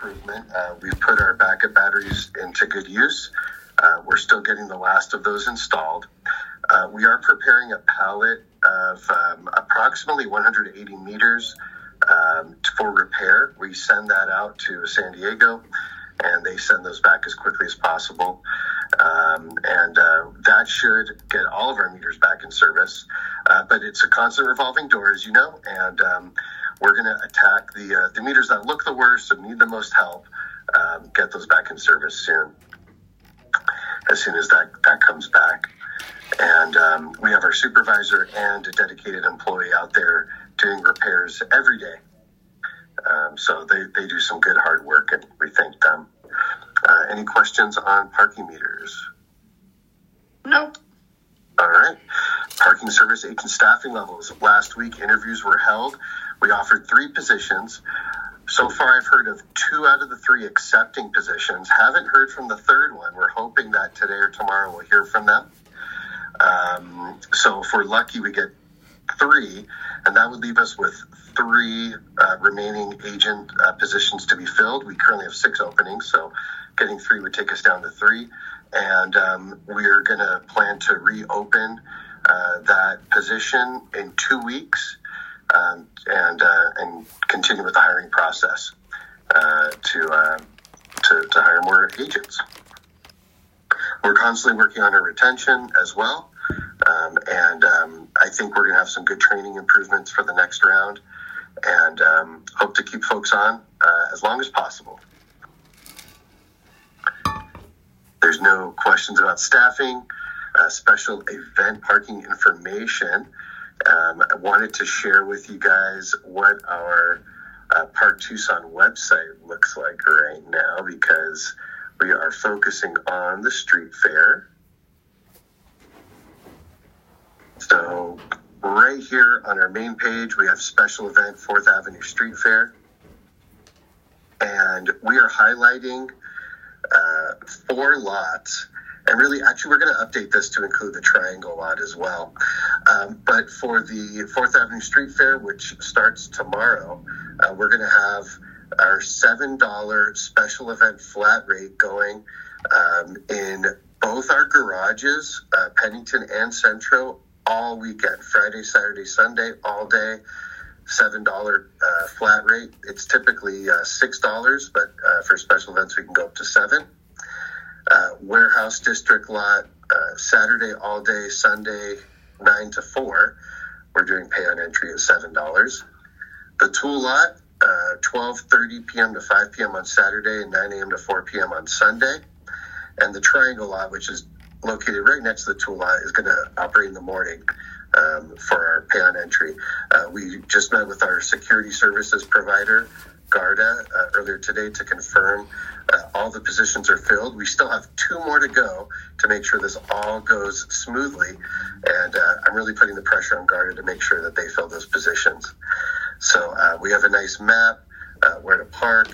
improvement. We've put our backup batteries into good use. We're still getting the last of those installed. We are preparing a pallet of approximately 180 meters for repair. We send that out to San Diego, and they send those back as quickly as possible. That should get all of our meters back in service. But it's a constant revolving door, as you know, and we're going to attack the meters that look the worst and need the most help, get those back in service soon, as soon as that comes back. And we have our supervisor and a dedicated employee out there doing repairs every day. So they do some good hard work, and we thank them. Any questions on parking meters? No. All right. Parking service agent staffing levels. Last week, interviews were held. We offered 3 positions. So far, I've heard of 2 out of the 3 accepting positions. Haven't heard from the 3rd one. We're hoping that today or tomorrow we'll hear from them. So if we're lucky, we get 3, and that would leave us with 3 remaining agent positions to be filled. We currently have 6 openings, so getting 3 would take us down to 3. And we're going to plan to reopen that position in 2 weeks and continue with the hiring process to hire more agents. We're constantly working on our retention as well. I think we're going to have some good training improvements for the next round, and hope to keep folks on as long as possible. There's no questions about staffing. Special event parking information. I wanted to share with you guys what our Park Tucson website looks like right now, because we are focusing on the street fair. So right here on our main page, we have special event 4th Avenue Street Fair. And we are highlighting 4 lots. And really, actually, we're going to update this to include the Triangle lot as well. But for the 4th Avenue Street Fair, which starts tomorrow, we're going to have our $7 special event flat rate going in both our garages, Pennington and Centro, all weekend, Friday, Saturday, Sunday, all day, $7 flat rate. It's typically $6, but for special events, we can go up to $7. Warehouse District lot, Saturday all day, Sunday 9 to 4. We're doing pay on entry at $7. The Tool lot, 12:30 p.m. to 5 p.m. on Saturday and 9 a.m. to 4 p.m. on Sunday. And the Triangle lot, which is located right next to the Tool lot, is going to operate in the morning for our pay on entry. We just met with our security services provider, Garda, earlier today to confirm all the positions are filled. We still have 2 more to go to make sure this all goes smoothly, and I'm really putting the pressure on Garda to make sure that they fill those positions. So we have a nice map, where to park.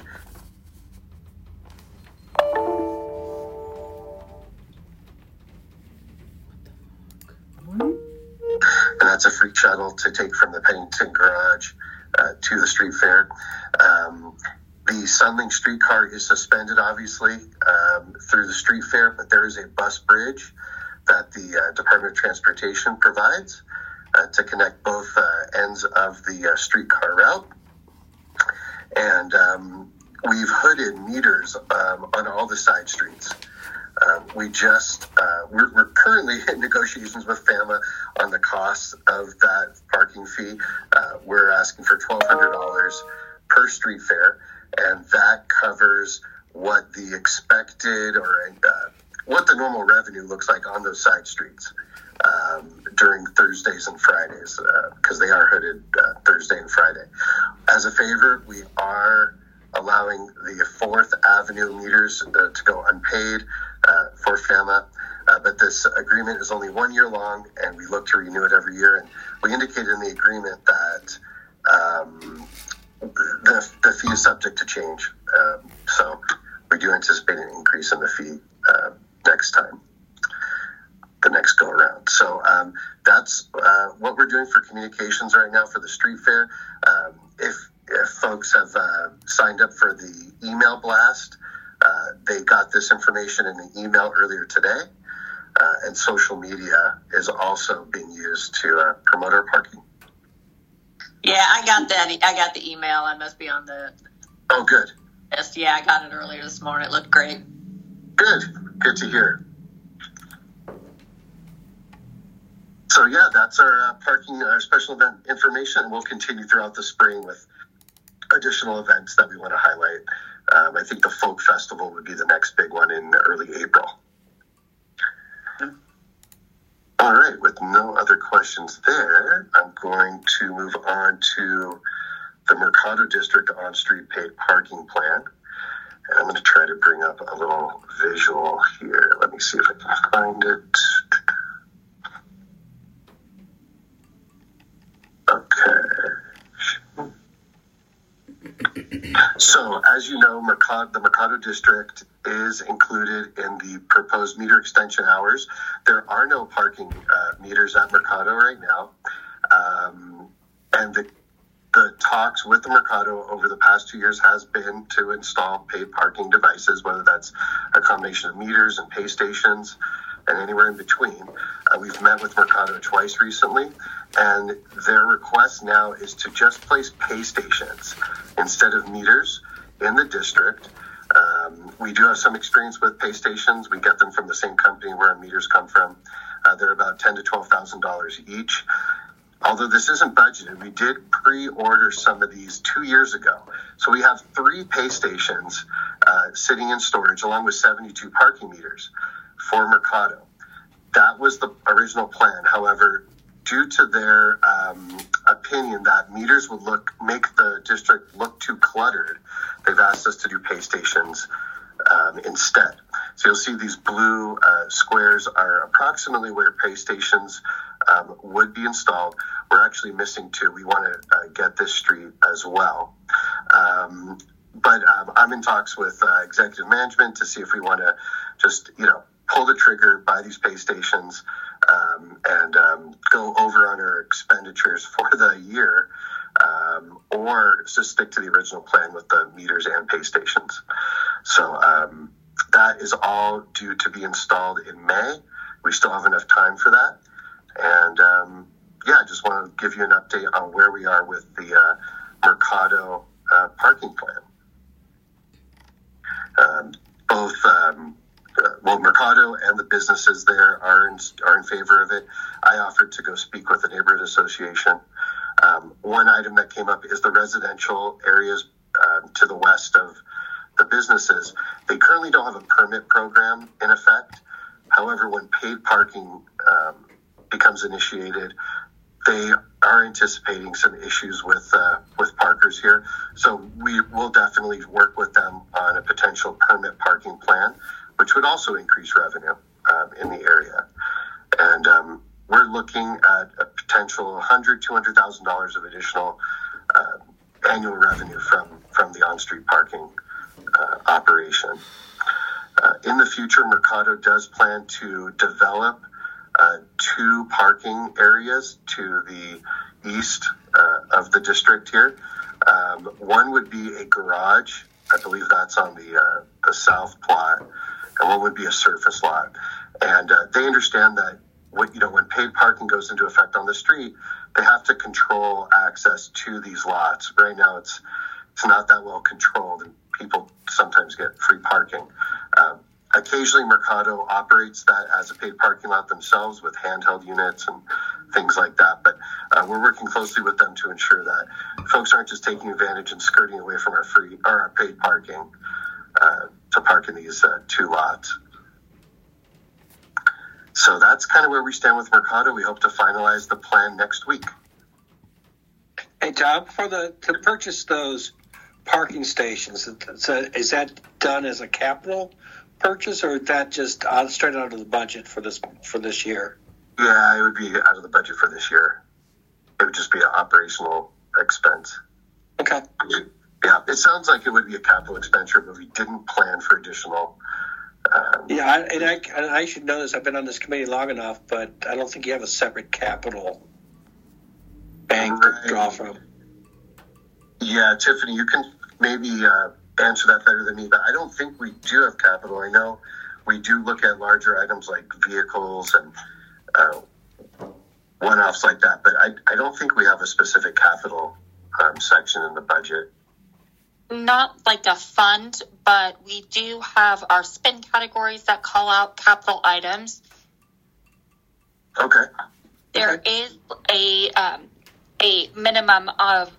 And that's a free shuttle to take from the Pennington Garage to the street fair. The Sunlink streetcar is suspended, obviously, through the street fair, but there is a bus bridge that the Department of Transportation provides to connect both ends of the streetcar route. And we've hooded meters on all the side streets. We're currently in negotiations with FAMA on the cost of that parking fee. We're asking for $1,200 per street fair, and that covers what the expected or what the normal revenue looks like on those side streets during Thursdays and Fridays, because they are hooded Thursday and Friday. As a favor, we are allowing the 4th Avenue meters to go unpaid for FAMA, but this agreement is only 1 year long, and we look to renew it every year. And we indicated in the agreement that the fee is subject to change. So we do anticipate an increase in the fee next time, the next go around. So that's what we're doing for communications right now for the street fair. if folks have signed up for the email blast, they got this information in the email earlier today. And social media is also being used to promote our parking. Yeah, I got that. I got the email. I must be on the... Oh, good. list. Yeah, I got it earlier this morning. It looked great. Good to hear. So, yeah, that's our parking, our special event information. We'll continue throughout the spring with additional events that we want to highlight. I think the Folk Festival would be the next big one in early April. All right, with no other questions there, I'm going to move on to the Mercado District on-street paid parking plan. And I'm going to try to bring up a little visual here. Let me see if I can find it. Okay. So, as you know, the Mercado District is included in the proposed meter extension hours. There are no parking meters at Mercado right now. And the talks with the Mercado over the past 2 years has been to install paid parking devices, whether that's a combination of meters and pay stations and anywhere in between. We've met with Mercado twice recently, and their request now is to just place pay stations instead of meters in the district. We do have some experience with pay stations. We get them from the same company where our meters come from. They're about $10,000 to $12,000 each. Although this isn't budgeted, we did pre-order some of these 2 years ago. So we have 3 pay stations sitting in storage along with 72 parking meters for Mercado. That was the original plan. However, due to their opinion that meters would make the district look too cluttered, they've asked us to do pay stations instead. So you'll see these blue squares are approximately where pay stations would be installed. We're actually missing 2. We want to get this street as well. But I'm in talks with executive management to see if we want to just, pull the trigger, buy these pay stations, and go over on our expenditures for the year, or just stick to the original plan with the meters and pay stations. So that is all due to be installed in May. We still have enough time for that. And I just want to give you an update on where we are with the Mercado parking plan. Mercado and the businesses there are in favor of it. I offered to go speak with the neighborhood association. One item that came up is the residential areas to the west of the businesses. They currently don't have a permit program in effect. However, when paid parking becomes initiated, they are anticipating some issues with parkers here. So we will definitely work with them on a potential permit parking plan, which would also increase revenue in the area. And we're looking at a potential $100,000 to $200,000 of additional annual revenue from the on-street parking operation. In the future, Mercado does plan to develop 2 parking areas to the east of the district here. One would be a garage. I believe that's on the south plot. And one would be a surface lot. And they understand that when paid parking goes into effect on the street, they have to control access to these lots. Right now, it's not that well controlled, and people sometimes get free parking. Occasionally, Mercado operates that as a paid parking lot themselves with handheld units and things like that. But we're working closely with them to ensure that folks aren't just taking advantage and skirting away from our paid parking to park in these 2 lots. So that's kind of where we stand with Mercado. We hope to finalize the plan next week. Hey, Tom, to purchase those parking stations, is that done as a capital purchase, or is that just straight out of the budget for this year? Yeah, it would be out of the budget for this year. It would just be an operational expense. Okay. Yeah, it sounds like it would be a capital expenditure, but we didn't plan for additional. I should know this. I've been on this committee long enough, but I don't think you have a separate capital bank to draw from. Yeah, Tiffany, you can maybe answer that better than me, but I don't think we do have capital. I know we do look at larger items like vehicles and one-offs like that, but I don't think we have a specific capital section in the budget. Not like a fund, but we do have our spend categories that call out capital items. Okay. There is a minimum of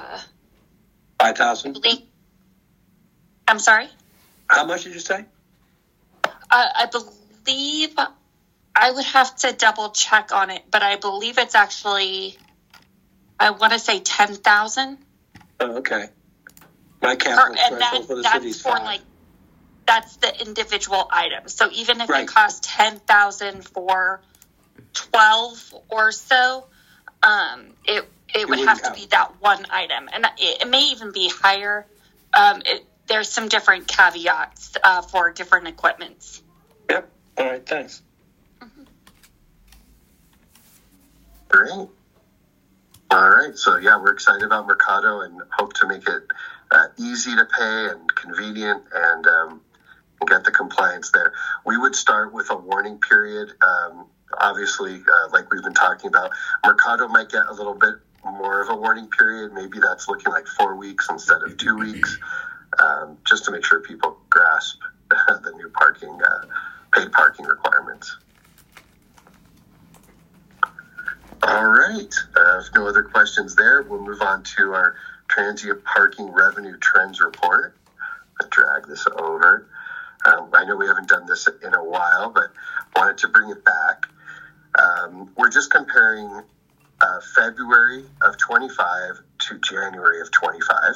5,000. I'm sorry. How much did you say? I believe I would have to double check on it, but I believe it's actually, I want to say 10,000. Oh, okay. My capital threshold for the city is 5. That's the individual item. So even if Right. it costs 10,000 for 12 or so, it would have to be that one item, and it may even be higher. There's some different caveats for different equipments. Yep. All right. Thanks. Great. All right. So, yeah, we're excited about Mercado and hope to make it easy to pay and convenient and get the compliance there. We would start with a warning period. Obviously, like we've been talking about, Mercado might get a little bit more of a warning period. Maybe that's looking like 4 weeks instead of 2 weeks, just to make sure people grasp the new paid parking requirements. All right. If no other questions there, we'll move on to our transient parking revenue trends report. I'll drag this over. I know we haven't done this in a while, but wanted to bring it back. We're just comparing February of 25 to January of 25.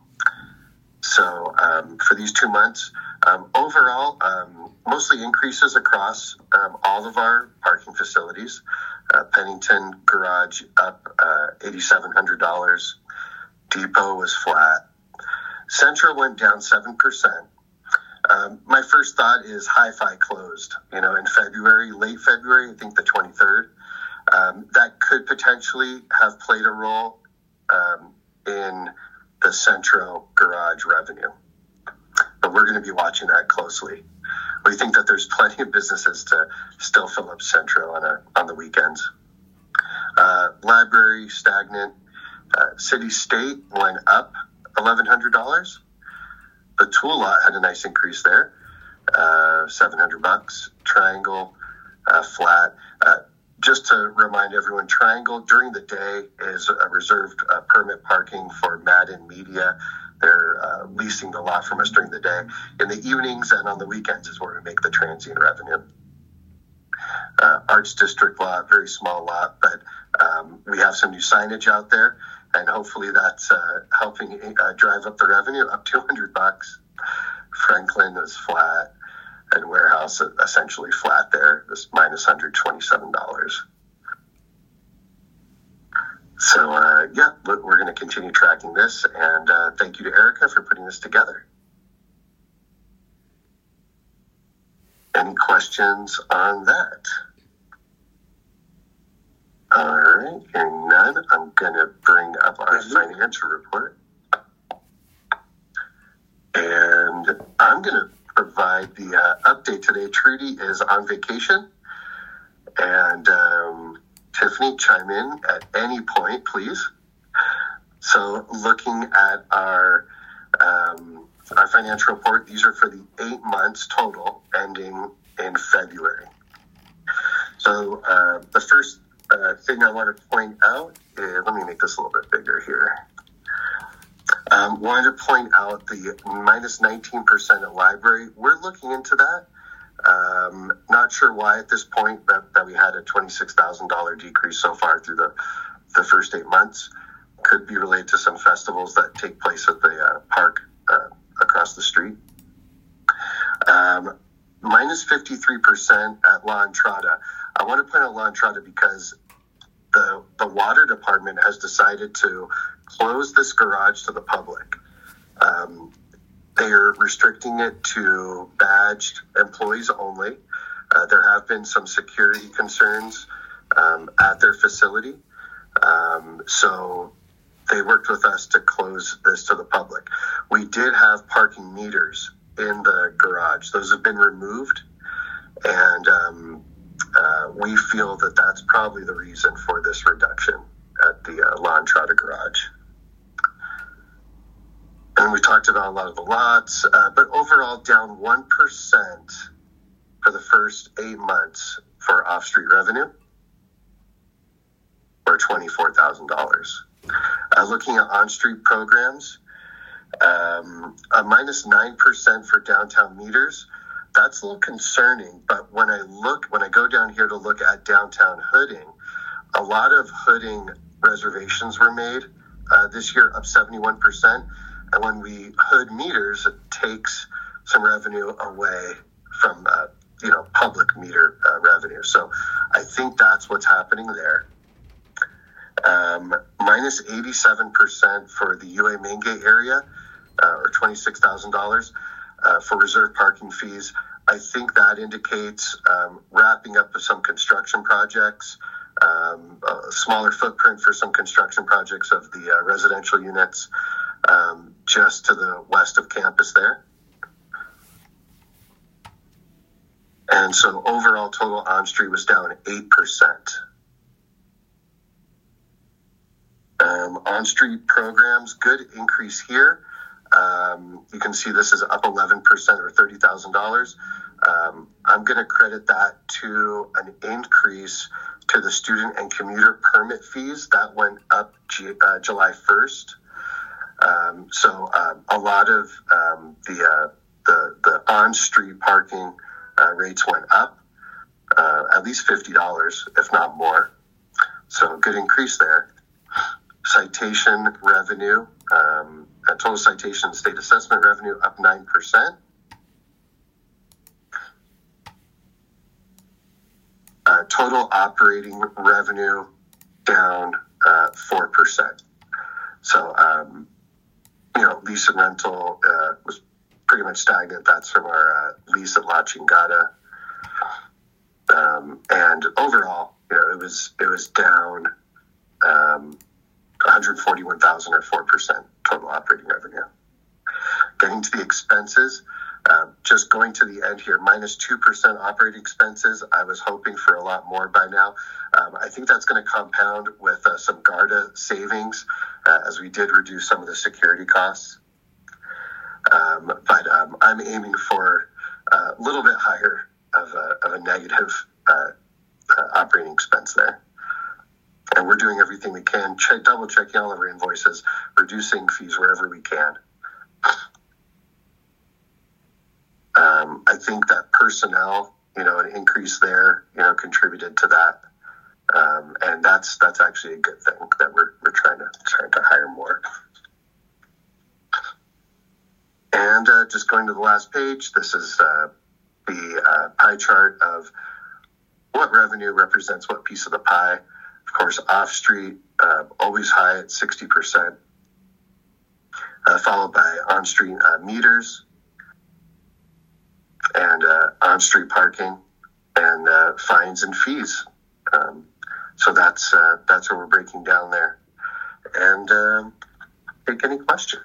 So for these 2 months, overall, mostly increases across all of our parking facilities. Pennington Garage up $8,700. Depot was flat. Central went down 7%. My first thought is Hi-Fi closed, in February, late February, I think the 23rd. That could potentially have played a role in the Centro Garage revenue. But we're going to be watching that closely. We think that there's plenty of businesses to still fill up Centro on the weekends. Library stagnant. City State went up $1,100. The Tool Lot had a nice increase there, $700. Triangle flat. Just to remind everyone, Triangle during the day is a reserved permit parking for Madden Media. They're leasing the lot from us during the day. In the evenings and on the weekends is where we make the transient revenue. Arts District lot, very small lot, but we have some new signage out there, and hopefully that's helping drive up the revenue, up $200. Franklin is flat, and Warehouse essentially flat there, this minus $127. So, we're going to continue tracking this, and thank you to Erica for putting this together. Any questions on that? All right, hearing none, I'm going to bring up our financial report. And I'm going to provide the update today. Trudy is on vacation. And Tiffany, chime in at any point, please. So looking at our financial report, these are for the 8 months total ending in February. So the first thing I want to point out is, let me make this a little bit bigger here. Wanted to point out the minus 19% at library. We're looking into that. Not sure why at this point that we had a $26,000 decrease so far through the first 8 months. Could be related to some festivals that take place at the park across the street. Minus 53% at La Entrada. I want to point out La Entrada because the water department has decided to close this garage to the public. They are restricting it to badged employees only. There have been some security concerns at their facility. So they worked with us to close this to the public. We did have parking meters in the garage. Those have been removed, and we feel that that's probably the reason for this reduction at the Lawn Trotter garage. And we talked about a lot of the lots, but overall down 1% for the first 8 months for off-street revenue, or $24,000. Looking at on-street programs, a minus 9% for downtown meters. That's a little concerning, but when I go down here to look at downtown hooding, a lot of hooding reservations were made this year, up 71%. And when we hood meters, it takes some revenue away from public meter revenue. So I think that's what's happening there. Minus 87% for the UA Main Gate area, or $26,000 for reserve parking fees. I think that indicates wrapping up of some construction projects, a smaller footprint for some construction projects of the residential units just to the west of campus there. And so overall total on-street was down 8%. On-street programs, good increase here. You can see this is up 11% or $30,000. I'm going to credit that to an increase to the student and commuter permit fees. That went up July 1st. So a lot of the on-street parking rates went up, at least $50, if not more. So good increase there. Citation revenue, total citation state assessment revenue up 9%. Total operating revenue down 4%. So, lease and rental was pretty much stagnant. That's from our lease at La Chingada. And overall, it was down 141,000 or 4% total operating revenue. Getting to the expenses, just going to the end here, minus 2% operating expenses. I was hoping for a lot more by now. I think that's going to compound with some Garda savings as we did reduce some of the security costs. But I'm aiming for a little bit higher of a negative operating expense there. And we're doing everything we can, double checking all of our invoices, reducing fees wherever we can. I think that personnel, an increase there, contributed to that. And that's actually a good thing that we're trying to hire more. And just going to the last page, this is the pie chart of what revenue represents what piece of the pie. Of course, off-street, always high at 60%, followed by on-street meters and on-street parking and fines and fees. So that's what we're breaking down there. And take any question.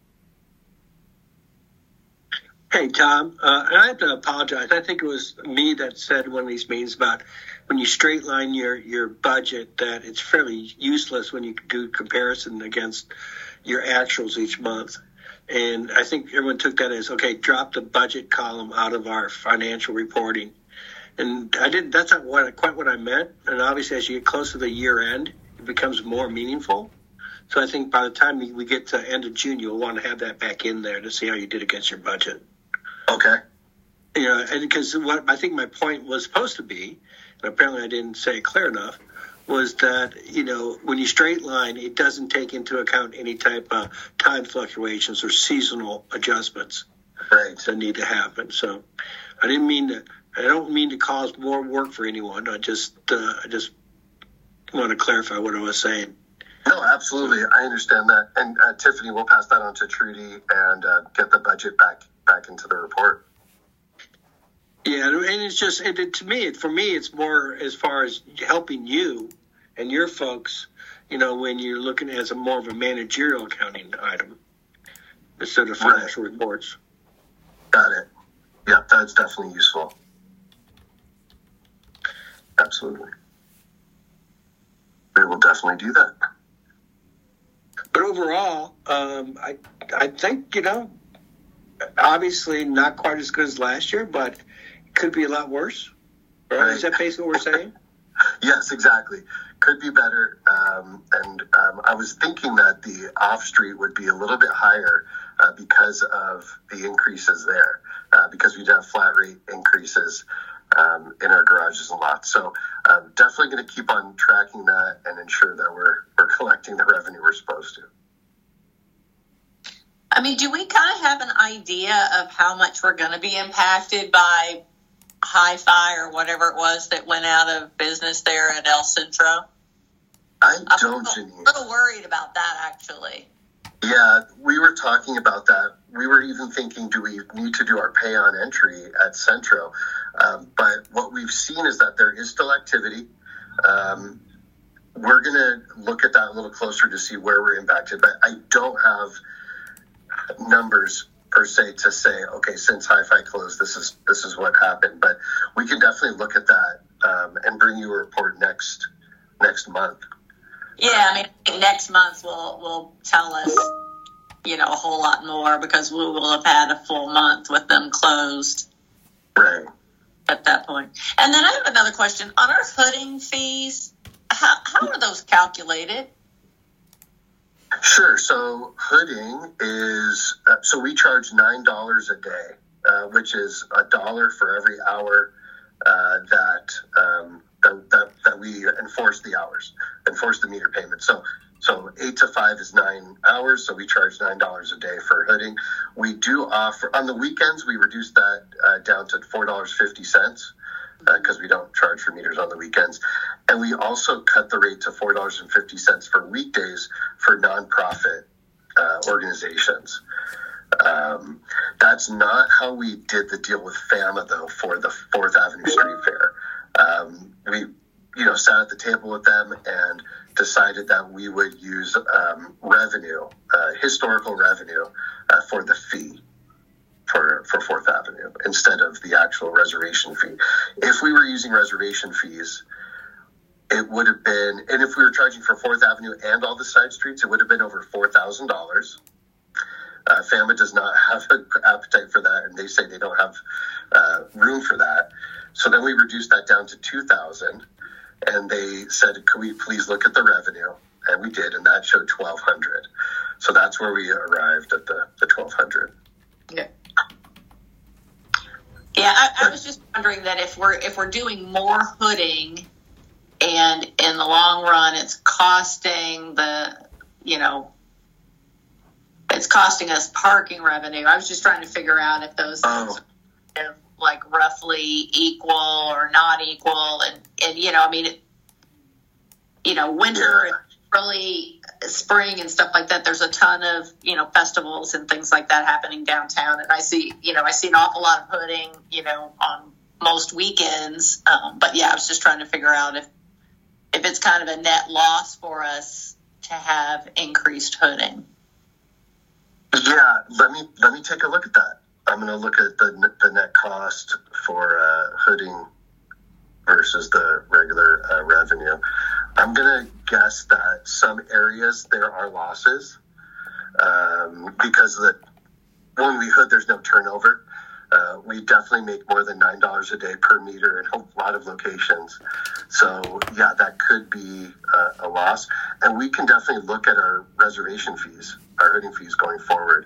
Hey, Tom, and I have to apologize. I think it was me that said in one of these meetings about when you straight line your budget that it's fairly useless when you do comparison against your actuals each month. And I think everyone took that as, okay, drop the budget column out of our financial reporting. And that's not quite what I meant. And obviously, as you get close to the year end, it becomes more meaningful. So I think by the time we get to end of June, you'll want to have that back in there to see how you did against your budget. Okay. And because what I think my point was supposed to be, and apparently I didn't say it clear enough, was that, when you straight line, it doesn't take into account any type of time fluctuations or seasonal adjustments that need to happen. So I don't mean to cause more work for anyone. I just want to clarify what I was saying. No, absolutely. I understand that. And Tiffany, we'll pass that on to Trudy and get the budget back into the report. Yeah, and it's just, for me, it's more as far as helping you and your folks, when you're looking as a more of a managerial accounting item instead of financial reports. Got it. Yep, that's definitely useful. Absolutely. We will definitely do that. But overall, I think, obviously not quite as good as last year, but it could be a lot worse. Right? Is that basically what we're saying? Yes, exactly. Could be better. And I was thinking that the off-street would be a little bit higher because of the increases there, because we'd have flat rate increases in our garages and lots. So definitely going to keep on tracking that and ensure that we're collecting the revenue we're supposed to. I mean, do we kind of have an idea of how much we're going to be impacted by Hi-Fi or whatever it was that went out of business there at El Centro? I don't, Janine. I'm a little worried about that, actually. Yeah, we were talking about that. We were even thinking, do we need to do our pay on entry at Centro? But what we've seen is that there is still activity. We're going to look at that a little closer to see where we're impacted. But I don't have numbers per se to say, okay, since Hi-Fi closed, this is what happened. But we can definitely look at that and bring you a report next month. Yeah, I mean, I think next month will tell us, a whole lot more because we will have had a full month with them closed. Right. At that point. And then I have another question. On our hooding fees, how are those calculated? Sure. So hooding is, so we charge $9 a day, which is $1 for every hour that we enforce the hours, enforce the meter payment. So 8 to 5 is 9 hours, so we charge $9 a day for hooding. We do offer, on the weekends, we reduce that down to $4.50 because we don't charge for meters on the weekends. And we also cut the rate to $4.50 for weekdays for nonprofit organizations. That's not how we did the deal with FAMA, though, for the 4th Avenue Street Fair. We sat at the table with them and decided that we would use revenue, historical revenue, for the fee for 4th Avenue instead of the actual reservation fee. If we were using reservation fees, it would have been, and if we were charging for 4th Avenue and all the side streets, it would have been over $4,000. FAMA does not have an appetite for that, and they say they don't have room for that. So then we reduced that down to $2,000, and they said, could we please look at the revenue? And we did, and that showed $1,200. So that's where we arrived at the $1,200. Yeah. Yeah, I was just wondering that if we're doing more hooding, and in the long run, it's costing it's costing us parking revenue. I was just trying to figure out if those things are like roughly equal or not equal, and winter and early spring and stuff like that. There's a ton of festivals and things like that happening downtown, and I see an awful lot of hooding on most weekends. But yeah, I was just trying to figure out if it's kind of a net loss for us to have increased hooding. Yeah, let me take a look at that. I'm going to look at the net cost for hooding versus the regular revenue. I'm going to guess that some areas there are losses because when we hood, there's no turnover. We definitely make more than $9 a day per meter in a lot of locations. So, yeah, that could be a loss. And we can definitely look at our reservation fees, our hooding fees going forward.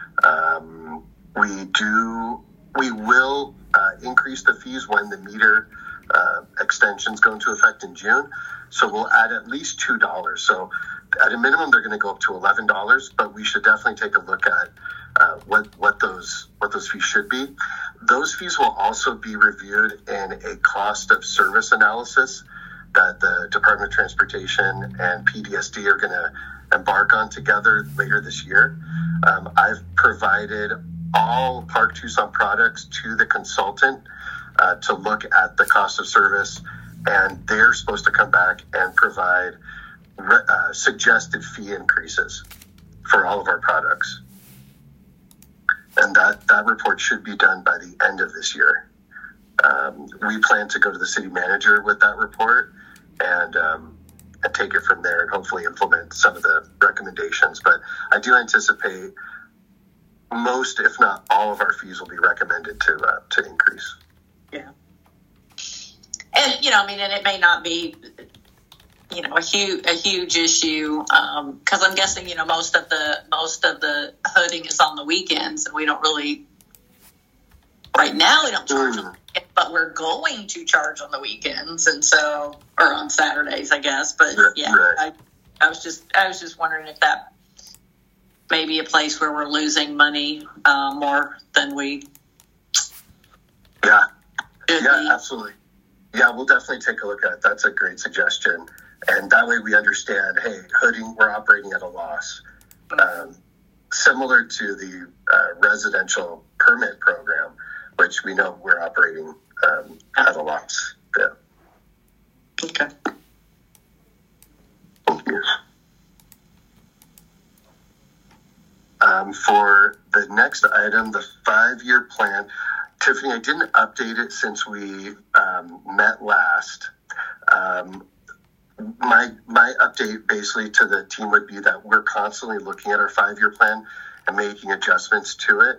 We will increase the fees when the meter extensions go into effect in June. So we'll add at least $2. So at a minimum, they're going to go up to $11, but we should definitely take a look at what those fees should be. Those fees will also be reviewed in a cost of service analysis that the Department of Transportation and PDSD are going to embark on together later this year. I've provided all Park Tucson products to the consultant to look at the cost of service, and they're supposed to come back and provide suggested fee increases for all of our products. And that report should be done by the end of this year. We plan to go to the city manager with that report and take it from there and hopefully implement some of the recommendations. But I do anticipate most, if not all, of our fees will be recommended to increase. Yeah. And, and it may not be, a huge issue, because I'm guessing, most of the hooding is on the weekends, and we don't really, right now we don't charge on the weekends, but we're going to charge on the weekends, and so, or on Saturdays, I guess. But yeah, right. I was just wondering if that may be a place where we're losing money more than we. Yeah, absolutely. Yeah, we'll definitely take a look at it. That's a great suggestion. And that way we understand, hey, hooding, we're operating at a loss. Similar to the residential permit program, which we know we're operating at a loss. Yeah. Okay. Thank you. For the next item, the 5-year plan, Tiffany, I didn't update it since we met last. My update basically to the team would be that we're constantly looking at our 5-year plan and making adjustments to it.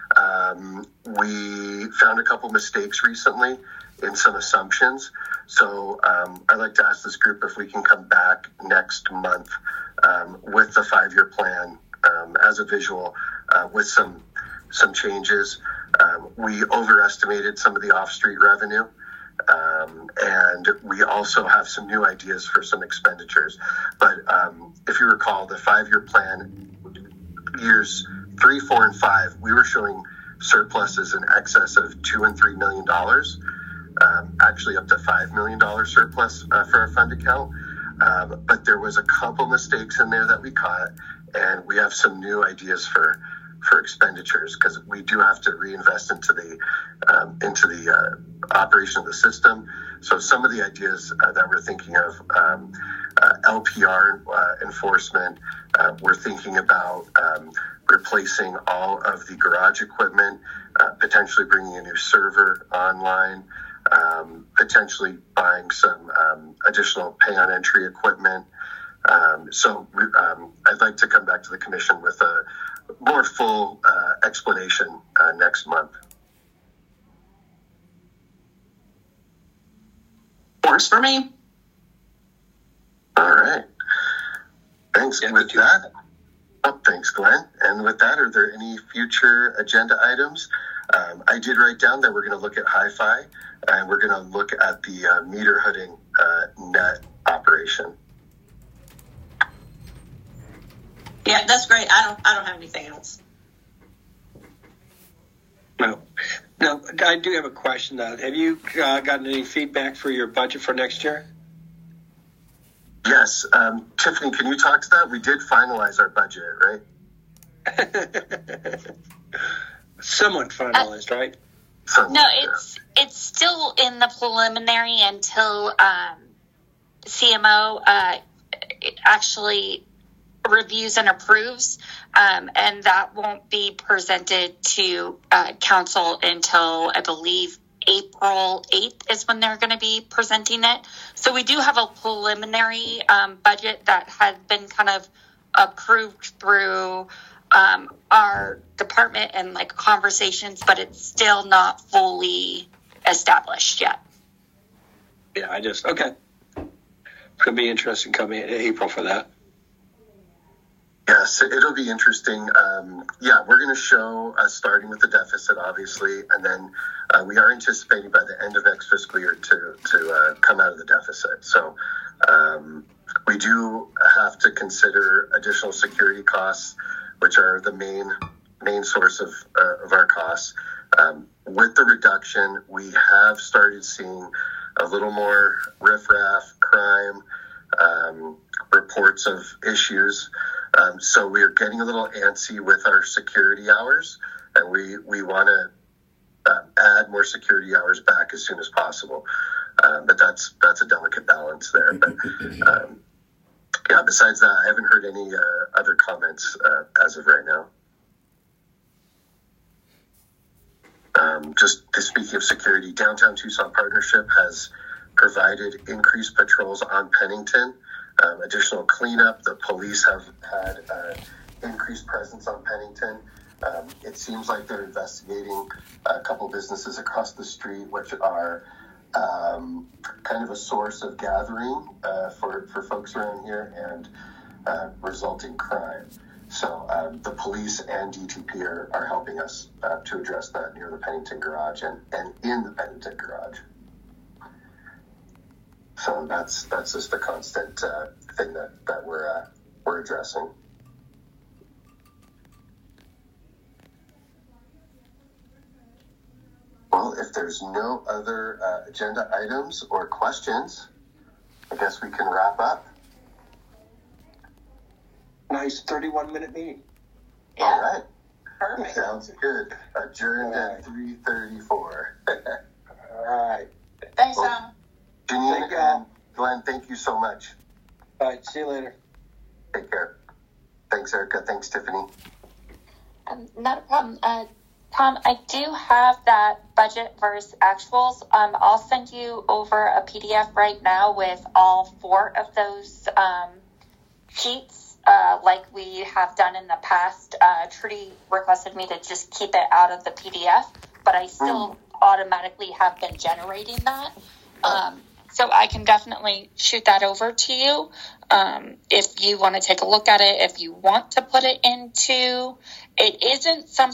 We found a couple mistakes recently in some assumptions. So I'd like to ask this group if we can come back next month with the 5-year plan as a visual with some changes. We overestimated some of the off-street revenue. And we also have some new ideas for some expenditures. But if you recall, the 5-year plan, years 3, 4, and 5, we were showing surpluses in excess of $2 and $3 million, actually up to $5 million surplus for our fund account. But there was a couple mistakes in there that we caught, and we have some new ideas for expenditures, because we do have to reinvest into the operation of the system. So some of the ideas that we're thinking of, LPR enforcement, we're thinking about replacing all of the garage equipment, potentially bringing a new server online, potentially buying some additional pay on entry equipment. So I'd like to come back to the commission with a more full explanation next month. Works for me. All right. Thanks. Yeah, with that, thanks, Glenn. And with that, are there any future agenda items? I did write down that we're going to look at Hi-Fi, and we're going to look at the meter hooding net operation. Yeah, that's great. I don't have anything else. No, I do have a question. Have you gotten any feedback for your budget for next year? Yes. Tiffany, can you talk to that? We did finalize our budget, right? Somewhat finalized, right? No, it's still in the preliminary until CMO actually reviews and approves, and that won't be presented to council until, I believe, April 8th is when they're going to be presenting it. So we do have a preliminary budget that has been kind of approved through our department and like conversations, but it's still not fully established yet. Yeah, okay. It's going to be interesting coming in April for that. Yes, it'll be interesting. We're going to show us starting with the deficit, obviously, and then we are anticipating by the end of next fiscal year to come out of the deficit. So we do have to consider additional security costs, which are the main source of our costs. With the reduction, we have started seeing a little more riffraff, crime, reports of issues. So we are getting a little antsy with our security hours, and we want to add more security hours back as soon as possible. But that's a delicate balance there. But Yeah, besides that, I haven't heard any other comments as of right now. Just speaking of security, Downtown Tucson Partnership has provided increased patrols on Pennington, additional cleanup. The police have had increased presence on Pennington. It seems like they're investigating a couple businesses across the street, which are kind of a source of gathering for folks around here and resulting crime. So the police and DTP are helping us to address that near the Pennington Garage and in the Pennington Garage. So that's just the constant thing that we're addressing. Well, if there's no other agenda items or questions, I guess we can wrap up. Nice 31-minute meeting. Yeah. All right. Perfect. Sounds good. Adjourned at 3:34. All right. Thanks, Tom. Janine Thank you. and Glenn, thank you so much. All right. See you later. Take care. Thanks, Erica. Thanks, Tiffany. Not a problem. Tom, I do have that budget versus actuals. I'll send you over a PDF right now with all 4 of those sheets. Like we have done in the past. Trudy requested me to just keep it out of the PDF, but I still automatically have been generating that. So I can definitely shoot that over to you if you want to take a look at it, if you want to put it into. It isn't something